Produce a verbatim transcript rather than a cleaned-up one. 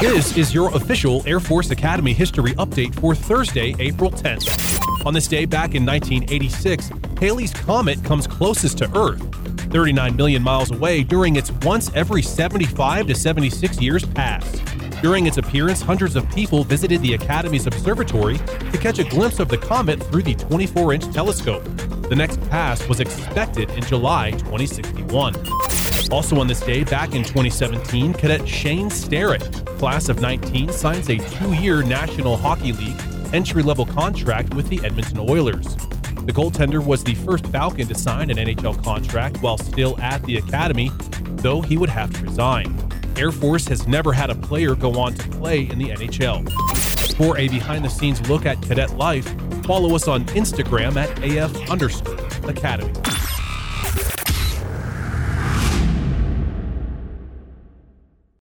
This is your official Air Force Academy history update for Thursday, April tenth. On this day back in nineteen eighty-six, Halley's Comet comes closest to Earth, thirty-nine million miles away during its once every seventy-five to seventy-six years pass. During its appearance, hundreds of people visited the Academy's observatory to catch a glimpse of the comet through the twenty-four inch telescope. The next pass was expected in July twenty sixty-one. Also on this day, back in twenty seventeen, Cadet Shane Starrett, class of nineteen, signs a two-year National Hockey League entry-level contract with the Edmonton Oilers. The goaltender was the first Falcon to sign an N H L contract while still at the Academy, though he would have to resign. Air Force has never had a player go on to play in the N H L. For a behind-the-scenes look at cadet life, follow us on Instagram at AF underscore Academy.